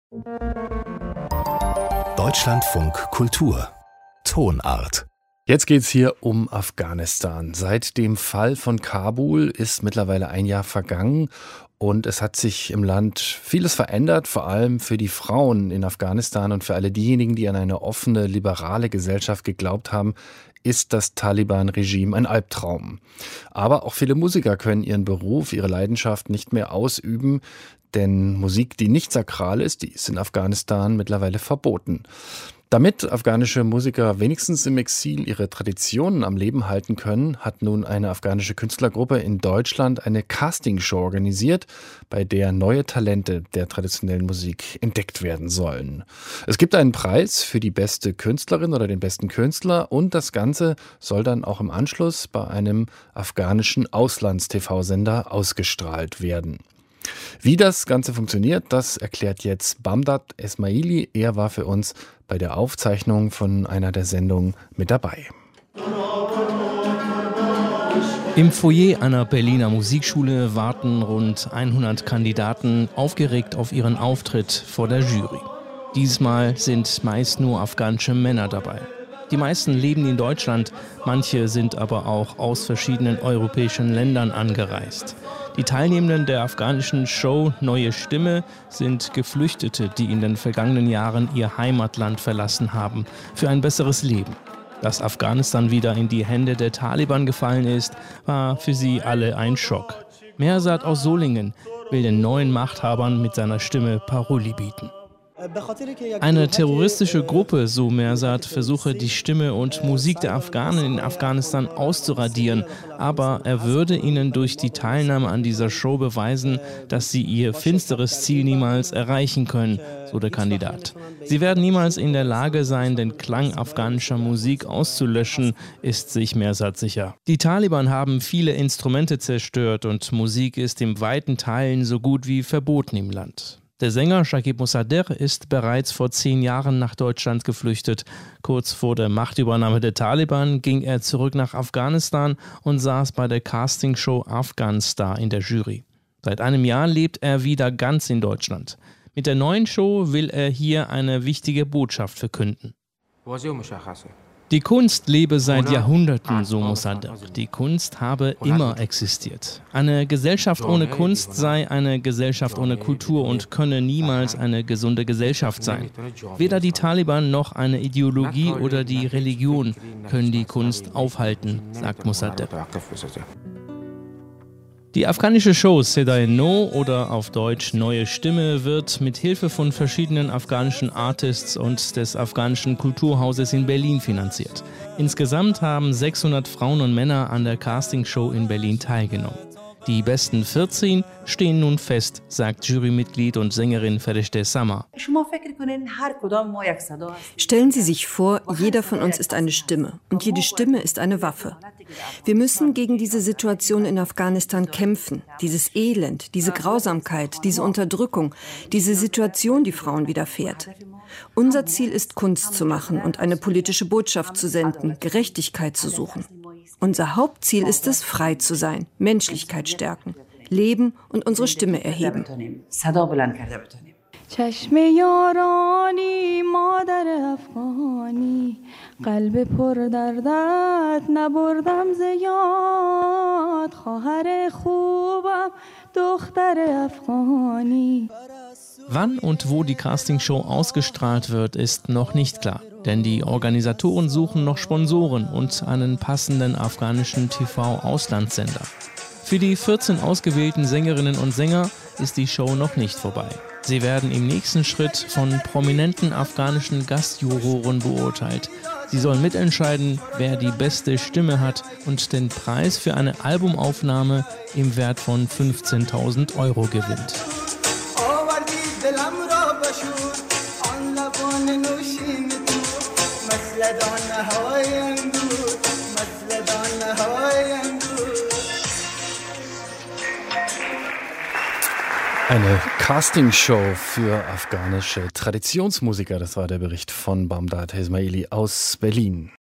Deutschlandfunk Kultur Tonart. Jetzt geht's hier um Afghanistan. Seit dem Fall von Kabul ist mittlerweile ein Jahr vergangen und es hat sich im Land vieles verändert, vor allem für die Frauen in Afghanistan und für alle diejenigen, die an eine offene, liberale Gesellschaft geglaubt haben, ist das Taliban-Regime ein Albtraum. Aber auch viele Musiker können ihren Beruf, ihre Leidenschaft nicht mehr ausüben, denn Musik, die nicht sakral ist, die ist in Afghanistan mittlerweile verboten. Damit afghanische Musiker wenigstens im Exil ihre Traditionen am Leben halten können, hat nun eine afghanische Künstlergruppe in Deutschland eine Castingshow organisiert, bei der neue Talente der traditionellen Musik entdeckt werden sollen. Es gibt einen Preis für die beste Künstlerin oder den besten Künstler und das Ganze soll dann auch im Anschluss bei einem afghanischen Auslands-TV-Sender ausgestrahlt werden. Wie das Ganze funktioniert, das erklärt jetzt Bamdad Esmaili. Er war für uns bei der Aufzeichnung von einer der Sendungen mit dabei. Im Foyer einer Berliner Musikschule warten rund 100 Kandidaten aufgeregt auf ihren Auftritt vor der Jury. Diesmal sind meist nur afghanische Männer dabei. Die meisten leben in Deutschland, manche sind aber auch aus verschiedenen europäischen Ländern angereist. Die Teilnehmenden der afghanischen Show Neue Stimme sind Geflüchtete, die in den vergangenen Jahren ihr Heimatland verlassen haben, für ein besseres Leben. Dass Afghanistan wieder in die Hände der Taliban gefallen ist, war für sie alle ein Schock. Mersat aus Solingen will den neuen Machthabern mit seiner Stimme Paroli bieten. Eine terroristische Gruppe, so Mersat, versuche die Stimme und Musik der Afghanen in Afghanistan auszuradieren, aber er würde ihnen durch die Teilnahme an dieser Show beweisen, dass sie ihr finsteres Ziel niemals erreichen können, so der Kandidat. Sie werden niemals in der Lage sein, den Klang afghanischer Musik auszulöschen, ist sich Mersat sicher. Die Taliban haben viele Instrumente zerstört und Musik ist in weiten Teilen so gut wie verboten im Land. Der Sänger Shakib Mossadegh ist bereits vor 10 Jahren nach Deutschland geflüchtet. Kurz vor der Machtübernahme der Taliban ging er zurück nach Afghanistan und saß bei der Castingshow Afghan Star in der Jury. Seit einem Jahr lebt er wieder ganz in Deutschland. Mit der neuen Show will er hier eine wichtige Botschaft verkünden. Die Kunst lebe seit Jahrhunderten, so Mossadegh. Die Kunst habe immer existiert. Eine Gesellschaft ohne Kunst sei eine Gesellschaft ohne Kultur und könne niemals eine gesunde Gesellschaft sein. Weder die Taliban noch eine Ideologie oder die Religion können die Kunst aufhalten, sagt Mossadegh. Die afghanische Show Sedai No oder auf Deutsch Neue Stimme wird mit Hilfe von verschiedenen afghanischen Artists und des afghanischen Kulturhauses in Berlin finanziert. Insgesamt haben 600 Frauen und Männer an der Castingshow in Berlin teilgenommen. Die besten 14 stehen nun fest, sagt Jurymitglied und Sängerin Fereshteh Samar. Stellen Sie sich vor, jeder von uns ist eine Stimme und jede Stimme ist eine Waffe. Wir müssen gegen diese Situation in Afghanistan kämpfen. Dieses Elend, diese Grausamkeit, diese Unterdrückung, diese Situation, die Frauen widerfährt. Unser Ziel ist, Kunst zu machen und eine politische Botschaft zu senden, Gerechtigkeit zu suchen. Unser Hauptziel ist es, frei zu sein, Menschlichkeit stärken, leben und unsere Stimme erheben. چشم یارانی مادر افغانی قلب پر دردت نبردم ز یاد خواهر خوبم دختر افغانی. Wann und wo die Castingshow ausgestrahlt wird, ist noch nicht klar. Denn die Organisatoren suchen noch Sponsoren und einen passenden afghanischen TV-Auslandssender. Für die 14 ausgewählten Sängerinnen und Sänger ist die Show noch nicht vorbei. Sie werden im nächsten Schritt von prominenten afghanischen Gastjuroren beurteilt. Sie sollen mitentscheiden, wer die beste Stimme hat und den Preis für eine Albumaufnahme im Wert von 15.000 € gewinnt. Eine Castingshow für afghanische Traditionsmusiker, das war der Bericht von Bamdad Esmaili aus Berlin.